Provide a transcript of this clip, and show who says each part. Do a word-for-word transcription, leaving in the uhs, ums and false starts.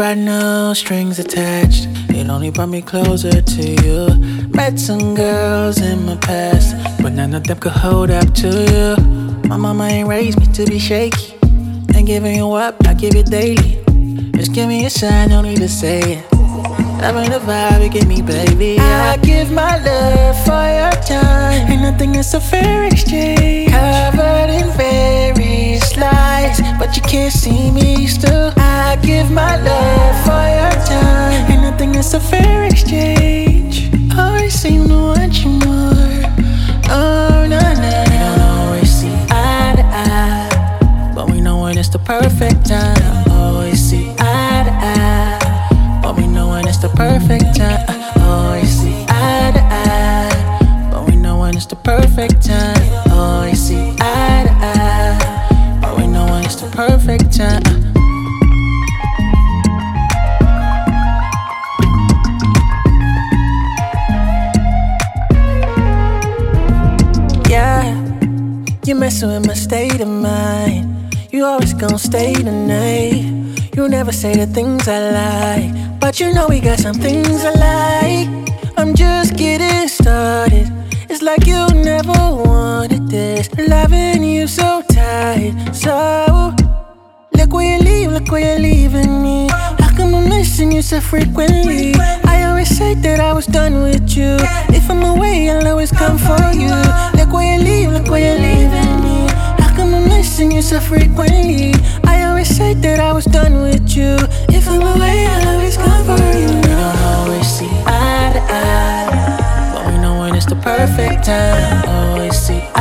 Speaker 1: right, no strings attached. It only brought me closer to you. Met some girls in my past, but none of them could hold up to you. My mama ain't raised me to be shaky. Ain't giving you up, I give it daily. Just give me a sign, no need to say it. Loving the vibe you give me, baby. I give my love for your time. Ain't nothing that's a fair exchange. Covered in various lies, but you can't see me still. I give my love for your time. Ain't nothing that's a fair exchange. Always seem to want you more. Oh, no, no, we don't always see eye to eye, but we know when it's the perfect time. Always see eye to eye, but we know when it's the perfect time. Always see eye to eye, but we know when it's the perfect time. Always see eye to eye, but we know when it's the perfect time. Yeah, you messing with my state of mind. You always gon' stay the night. You never say the things I like, but you know we got some things I like. I'm just getting started. It's like you never wanted this. Loving you so tight. So look where you leave, look where you're leaving me. How come I'm missing you so frequently? I always said that I was done with you. If I'm away, I'll always come for you. Look where you leave, look where you're leaving me. How come I'm missing you so frequently? I always said that I was done with you. If I'm away, I'll always come for you. We don't always see eye to eye, but we know when it's the perfect time. Always see